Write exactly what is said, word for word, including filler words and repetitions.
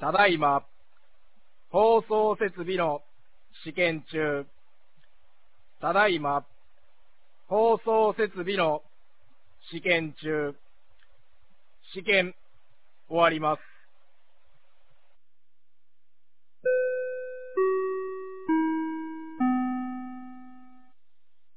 ただいま、放送設備の試験中。ただいま、放送設備の試験中。試験終わります。